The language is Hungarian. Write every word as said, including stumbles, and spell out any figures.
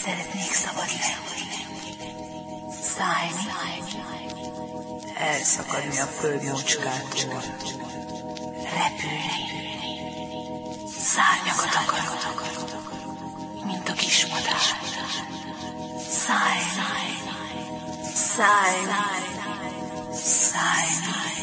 Szeretnék szabad lenni, szállni, elszakadni a földmocskától, repülni, szárnyakat akarok, mint a kismadár. Szállni, szállni, szállni.